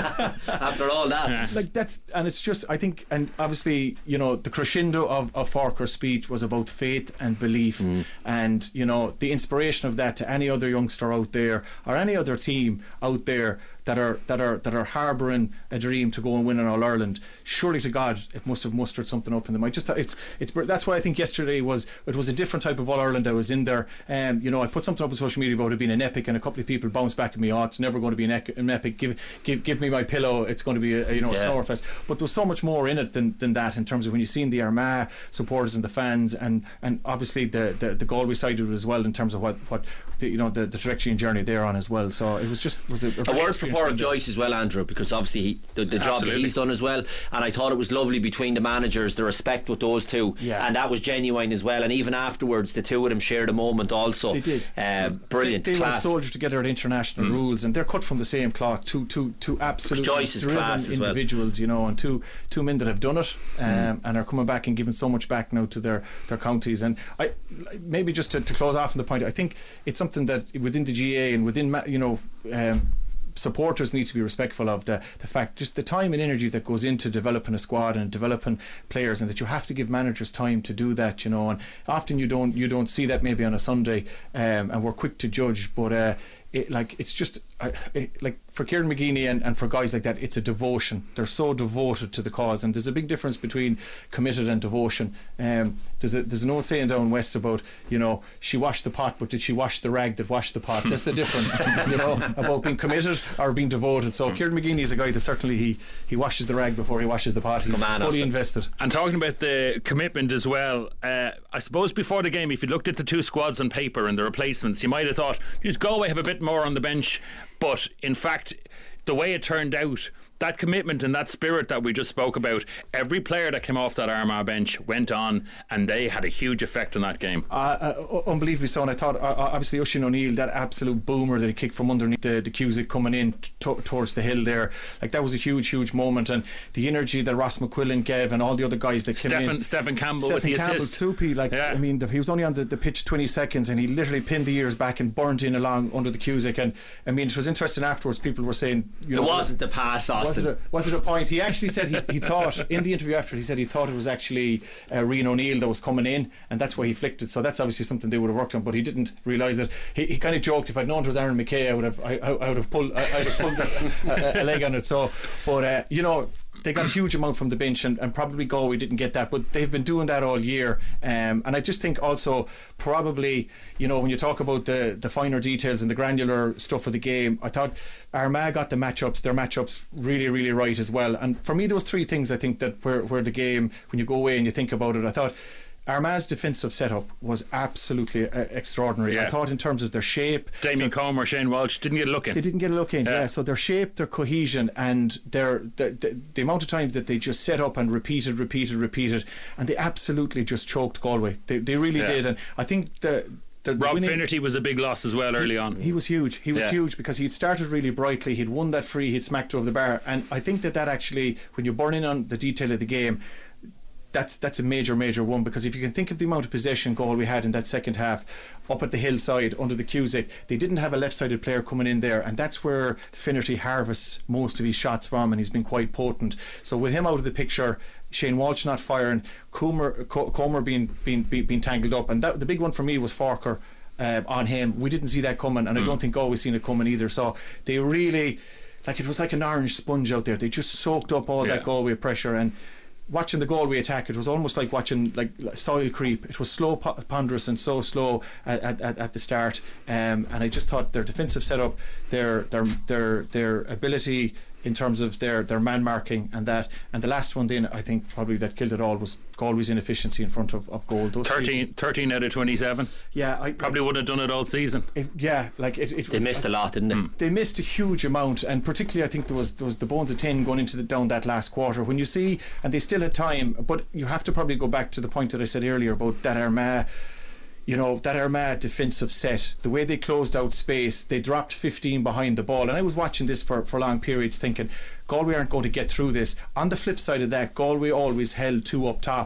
After all that, yeah. like that's, and it's just, I think, and obviously, you know, the crescendo of, of Farker's speech was about faith and belief, mm. and you know, the inspiration of that to any other youngster out there or any other team out there that are that are that are harbouring a dream to go and win in All Ireland. Surely to God, it must have mustered something up in them. I just it's it's that's why I think yesterday was it was a different type of All Ireland that was in there. Um, you know, I put something up on social media about it being an epic, and a couple of people bounced back at me. Oh, it's never going to be an, ec- an epic. Give give give me my pillow. It's going to be a, a you know yeah. a snorefest. But there's so much more in it than, than that, in terms of when you've seen the Armagh supporters and the fans, and and obviously the the, the Galway side of it as well, in terms of what what the, you know the, the trajectory and journey they're on as well. So it was just it was a, a, a word for Pádraig Joyce as well, Andrew, because obviously he, the, the job that he's done as well, and I thought it was lovely between the managers, the respect with those two, yeah. and that was genuine as well. And even afterwards, the two of them shared a moment also. They did. Uh, brilliant. They, they class. were soldiers together at international mm. rules, and they're cut from the same cloth. Two, two, two absolutely driven individuals, well. you know, and two, two men that have done it, um, mm. and are coming back and giving so much back now to their, their counties. And I maybe just to, to close off on the point, I think it's something that within the G A and within, you know. Um, supporters need to be respectful of the the fact, just the time and energy that goes into developing a squad and developing players, and that you have to give managers time to do that, you know. And often you don't you don't see that maybe on a Sunday, um, and we're quick to judge, but uh, it, like it's just uh, it, like for Kieran McGeeney and, and for guys like that, it's a devotion. They're so devoted to the cause, and there's a big difference between committed and devotion. Um, there's a there's an old saying down west about, you know, she washed the pot, but did she wash the rag that washed the pot? That's the difference, you know, about being committed or being devoted. So Kieran McGeeney is a guy that certainly he he washes the rag before he washes the pot. He's on, fully Austin. invested. And talking about the commitment as well, uh, I suppose before the game, if you looked at the two squads on paper and the replacements, you might have thought, just Galway have a bit more on the bench. But in fact, the way it turned out, that commitment and that spirit that we just spoke about, every player that came off that Armagh bench went on, and they had a huge effect on that game. Uh, uh, unbelievably so. And I thought, uh, obviously, Oisin O'Neill, that absolute boomer that he kicked from underneath the, the Cusick coming in t- towards the hill there, like that was a huge, huge moment. And the energy that Ross McQuillan gave, and all the other guys that came Stephen, in. Stephen Campbell Stephen with the Campbell, assist. Soupy, like, yeah. I mean, the, he was only on the, the pitch twenty seconds, and he literally pinned the ears back and burnt in along under the Cusick. And I mean, it was interesting afterwards. People were saying, you know, it wasn't the pass, Austin. Was it a, was it a point? He actually said he, he thought in the interview after, he said he thought it was actually uh, Rian O'Neill that was coming in, and that's why he flicked it. So that's obviously something they would have worked on, but he didn't realise it. He, he kind of joked, if I'd known it was Aaron McKay, I would have I, I would have pulled I, I'd have pulled a, a, a leg on it. So, but uh, you know, they got a huge amount from the bench, and, and probably Galway didn't get that, but they've been doing that all year. Um, and I just think also probably, you know, when you talk about the, the finer details and the granular stuff of the game, I thought Armagh got the matchups, their matchups really, really right as well. And for me, those three things, I think that where, where the game, when you go away and you think about it, I thought Armagh's defensive setup was absolutely uh, extraordinary. Yeah. I thought in terms of their shape, Damien Comer, Shane Walsh didn't get a look in. They didn't get a look in, yeah. yeah. So their shape, their cohesion, and their the, the, the amount of times that they just set up and repeated, repeated, repeated, and they absolutely just choked Galway. They, they really yeah. did. And I think the The, the Rob winning, Finnerty was a big loss as well early he, on. He was huge. He was yeah. huge because he'd started really brightly. He'd won that free. He'd smacked over the bar. And I think that that actually, when you burn in on the detail of the game, that's that's a major, major one. Because if you can think of the amount of possession goal we had in that second half, up at the hillside under the Cusick, they didn't have a left-sided player coming in there, and that's where Finnerty harvests most of his shots from, and he's been quite potent. So with him out of the picture, Shane Walsh not firing, Comer, Comer being, being being being tangled up, and that, the big one for me was Farker uh, on him. We didn't see that coming, and mm. I don't think Galway seen it coming either. So they really, like, it was like an orange sponge out there. They just soaked up all yeah. that Galway pressure. And watching the Galway attack, it was almost like watching like soil creep. It was slow, ponderous, and so slow at, at, at the start. Um, and I just thought their defensive setup, their their their their ability in terms of their, their man marking and that, and the last one then I think probably that killed it all was Galway's inefficiency in front of, of goal. Those thirteen, thirteen out of twenty-seven. Yeah, I probably like, would have done it all season. It, yeah, like it, it they was, missed I, a lot, didn't they? Mm. They missed a huge amount, and particularly I think there was there was the bones of ten going into the down that last quarter. When you see, and they still had time, but you have to probably go back to the point that I said earlier about that Armagh. You know, that Armagh defensive set, the way they closed out space, they dropped fifteen behind the ball. And I was watching this for, for long periods thinking, Galway aren't going to get through this. On the flip side of that, Galway always held two up top.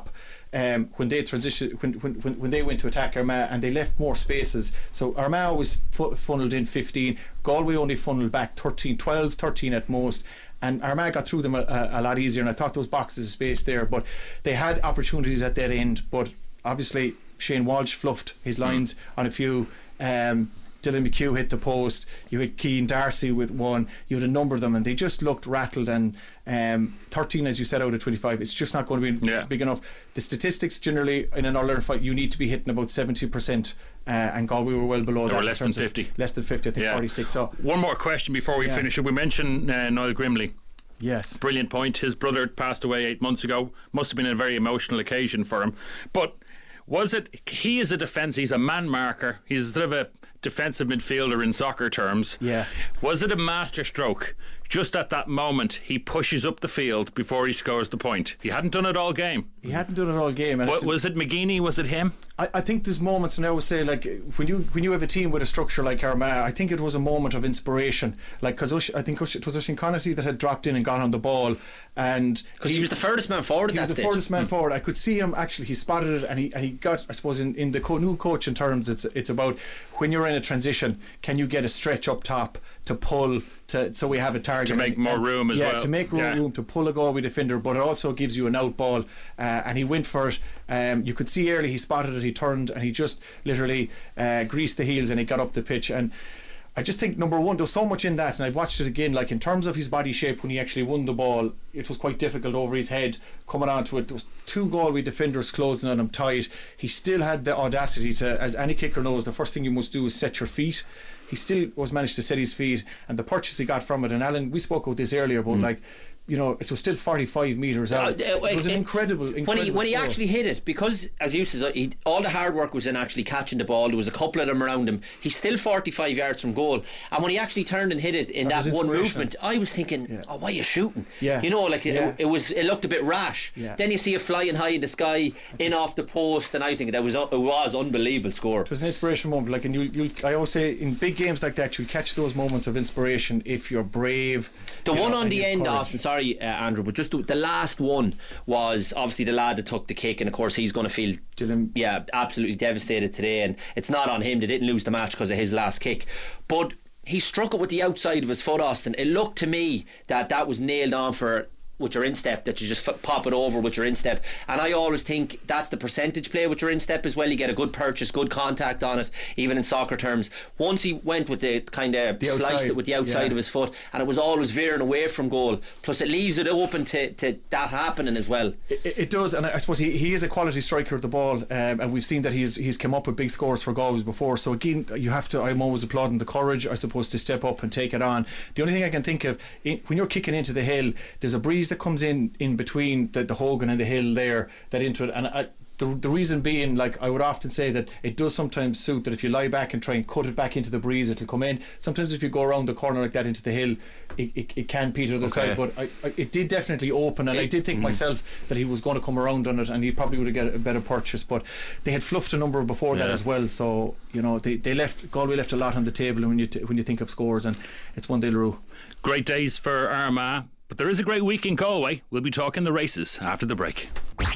um, when they transitioned, when, when, when, when they went to attack Armagh, and they left more spaces. So Armagh was fu- funneled in fifteen, Galway only funneled back thirteen, twelve, thirteen at most. And Armagh got through them a, a, a lot easier, and I thought those boxes of space there, but they had opportunities at that end. But obviously Shane Walsh fluffed his lines mm. on a few. Um, Dylan McHugh hit the post. You had Keane Darcy with one. You had a number of them, and they just looked rattled. And um, thirteen, as you said, out of twenty-five, it's just not going to be yeah. big enough. The statistics generally in an All-Ireland fight, you need to be hitting about seventy percent. Uh, and God, we were well below they that. Were less than fifty. Less than fifty, I think yeah. forty-six. So one more question before we yeah. finish. We mentioned uh, Niall Grimley. Yes. Brilliant point. His brother passed away eight months ago. Must have been a very emotional occasion for him. But was it, he is a defence, he's a man marker, he's sort of a defensive midfielder in soccer terms. Yeah. Was it a master stroke? Just at that moment, he pushes up the field before he scores the point. He hadn't done it all game. He hadn't done it all game. And what, was it McGeaney? Was it him? I, I think there's moments, and I always say, like, when you when you have a team with a structure like Armagh, I think it was a moment of inspiration. Like, because Ush, I think Ush, it was Oisín Connaughty that had dropped in and got on the ball, and because he, he was the furthest man forward. He at was that the stage. furthest man mm. forward. I could see him actually. He spotted it, and he and he got. I suppose in, in the co- new coaching terms, it's it's about when you're in a transition, can you get a stretch up top to pull. To, so we have a target to make and, more and, room as yeah, well. Yeah, to make room, yeah. room to pull a Galway defender, but it also gives you an out ball. Uh, and he went for it. Um, you could see early he spotted it, he turned, and he just literally uh, greased the heels, and he got up the pitch. And I just think, number one, there's so much in that, and I've watched it again, like in terms of his body shape when he actually won the ball, it was quite difficult over his head coming onto it. There was two Galway defenders closing on him tight. He still had the audacity to, as any kicker knows, the first thing you must do is set your feet. He still was managed to set his feet, and the purchase he got from it. And Alan, we spoke about this earlier, but mm. like, you know, it was still forty-five metres out. Uh, it was an incredible, incredible when he when he score. actually hit it, because as you said, he, all the hard work was in actually catching the ball. There was a couple of them around him. He's still forty-five yards from goal, and when he actually turned and hit it in that, that one movement, I was thinking, yeah. oh, why are you shooting? Yeah. You know, like yeah. it, it was, it looked a bit rash. Yeah. Then you see it flying high in the sky, in off the post, and I think that was it was unbelievable score. It was an inspirational moment. Like, and you, you, I always say in big games like that, you catch those moments of inspiration if you're brave. The one know, on the end, courage. Austin. Sorry, uh, Andrew, but just the, the last one was obviously the lad that took the kick, and of course he's going to feel Dylan. yeah absolutely devastated today, and it's not on him. They didn't lose the match because of his last kick, but he struck it with the outside of his foot, Austin. It looked to me that that was nailed on for with your instep, that you just f- pop it over with your instep. And I always think that's the percentage play with your instep as well. You get a good purchase, good contact on it, even in soccer terms. Once he went with the kind of the sliced outside, it with the outside yeah. of his foot, and it was always veering away from goal. Plus it leaves it open to, to that happening as well. It, it does, and I suppose he, he is a quality striker of the ball, um, and we've seen that he's he's come up with big scores for Galway before. So again, you have to. I'm always applauding the courage, I suppose, to step up and take it on. The only thing I can think of, in, when you're kicking into the hill, there's a breeze that comes in. in between the, the Hogan and the hill there, that into it, and I, the, the reason being, like, I would often say that it does sometimes suit that if you lie back and try and cut it back into the breeze, it'll come in. Sometimes if you go around the corner like that into the hill, it, it, it can peter the okay. side, but I, I, it did definitely open, and it, I did think mm. myself that he was going to come around on it, and he probably would have got a better purchase, but they had fluffed a number before yeah. that as well, so you know they, they left Galway left a lot on the table when you t- when you think of scores, and it's one they'll rue. Great days for Armagh, but there is a great week in Galway. We'll be talking the races after the break.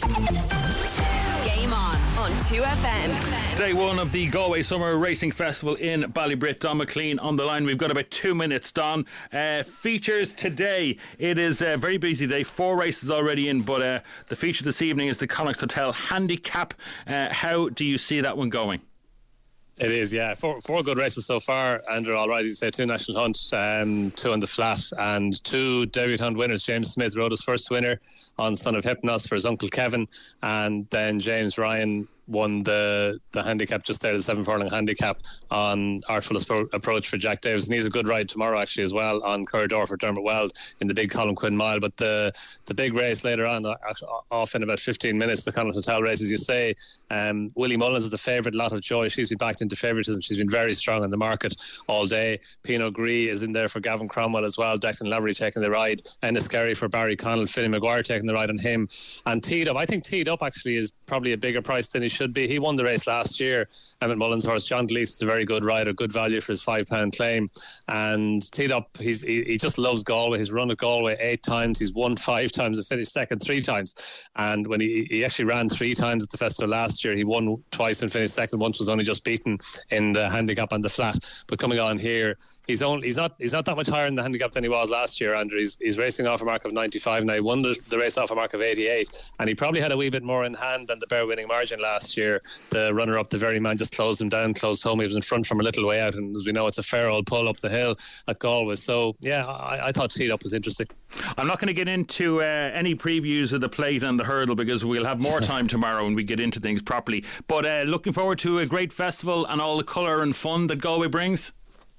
Game on on two F M. Day one of the Galway Summer Racing Festival in Ballybrit. Don McLean on the line. We've got about two minutes, Don. Uh, features today. It is a very busy day. Four races already in, but uh, the feature this evening is the Connacht Hotel Handicap. Uh, how do you see that one going? It is, yeah. Four, four good races so far, Andrew. All right, you say two national hunts, um, two on the flat, and two debutante winners. James Smith rode his first winner on Son of Hypnos for his uncle Kevin, and then James Ryan won the the handicap just there, the seven furlong handicap on Artful Approach for Jack Davis, and he's a good ride tomorrow actually as well on Corridor for Dermot Weld in the big Colin Quinn Mile. But the the big race later on, off in about fifteen minutes, the Connacht Hotel race, as you say, um, Willie Mullins is the favourite. Lot of Joy, she's been backed into favouritism. She's been very strong in the market all day. Pinot Gris is in there for Gavin Cromwell as well. Declan Lavery taking the ride, Enniskerry for Barry Connell, Finney Maguire taking the ride on him, and Teed Up. I think Teed Up actually is probably a bigger price than he should should be. He won the race last year. Emmett Mullins' horse, John Gleese, is a very good rider, good value for his five pound claim. And teed up, he's, he, he just loves Galway. He's run at Galway eight times. He's won five times and finished second three times. And when he, he actually ran three times at the festival last year, he won twice and finished second. Once was only just beaten in the handicap on the flat. But coming on here, he's only he's not he's not that much higher in the handicap than he was last year, Andrew. He's, he's racing off a mark of ninety-five now. He won the, the race off a mark of eighty-eight, and he probably had a wee bit more in hand than the bare winning margin last year. The runner-up, the very man, just closed him down, closed home. He was in front from a little way out, and as we know, it's a fair old pull up the hill at Galway. So yeah, I, I thought teed up was interesting. I'm not going to get into uh, any previews of the plate and the hurdle because we'll have more time tomorrow when we get into things properly. But uh, looking forward to a great festival and all the colour and fun that Galway brings.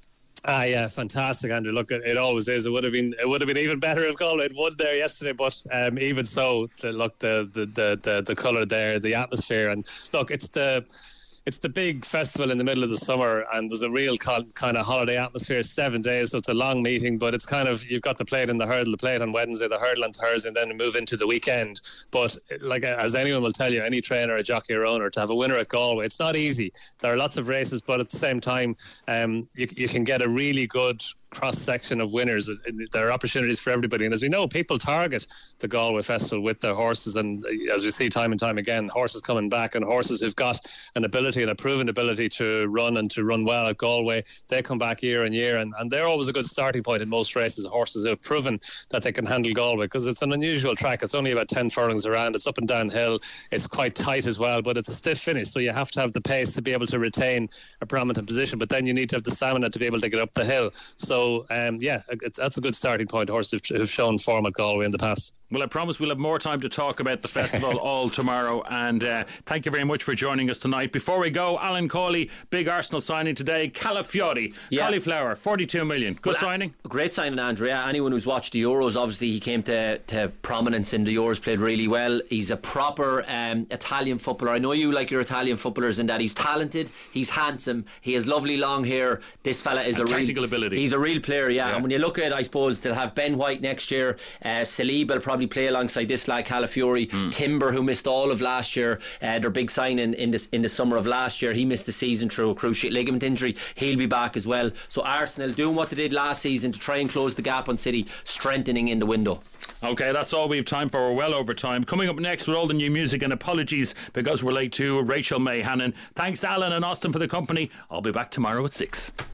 Ah, yeah, fantastic, Andrew. Look, it, it always is. It would have been, it would have been even better if Galway had won there yesterday. But um, even so, the, look, the the the the, the colour there, the atmosphere, and look, it's the. It's the big festival in the middle of the summer, and there's a real co- kind of holiday atmosphere. Seven days, so it's a long meeting, but it's kind of, you've got the plate and the hurdle, the plate on Wednesday, the hurdle on Thursday, and then we move into the weekend. But like as anyone will tell you, any trainer, a jockey or owner, to have a winner at Galway, it's not easy. There are lots of races, but at the same time, um, you, you can get a really good cross-section of winners. There are opportunities for everybody, and as we know, people target the Galway Festival with their horses, and as we see time and time again, horses coming back, and horses who've got an ability and a proven ability to run and to run well at Galway, they come back year and year, and, and they're always a good starting point in most races. Horses who have proven that they can handle Galway, because it's an unusual track. It's only about ten furlongs around, it's up and down hill, it's quite tight as well, but it's a stiff finish, so you have to have the pace to be able to retain a prominent position, but then you need to have the stamina to be able to get up the hill. So So, um, yeah, it's, that's a good starting point. Horses who've, who've shown form at Galway in the past. Well, I promise we'll have more time to talk about the festival all tomorrow. And uh, thank you very much for joining us tonight. Before we go, Alan Cawley, big Arsenal signing today. Calafiori, yeah. Cauliflower, forty-two million. Good well, signing. A great signing, Andrea. Anyone who's watched the Euros, obviously he came to, to prominence in the Euros, played really well. He's a proper um, Italian footballer. I know you like your Italian footballers in that he's talented, he's handsome, he has lovely long hair. This fella is and a technical real, ability. He's a real player, yeah. yeah. And when you look at, I suppose, they'll have Ben White next year. Uh, Saliba will probably play alongside this lad Calafiori. Mm. Timber, who missed all of last year, uh, their big signing in this in the summer of last year, he missed the season through a cruciate ligament injury. He'll be back as well. So Arsenal doing what they did last season to try and close the gap on City, strengthening in the window. Okay, that's all we have time for. We're well over time. Coming up next with all the new music, and apologies because we're late to Rachel May Hannon. Thanks to Alan and Austin for the company. I'll be back tomorrow at six.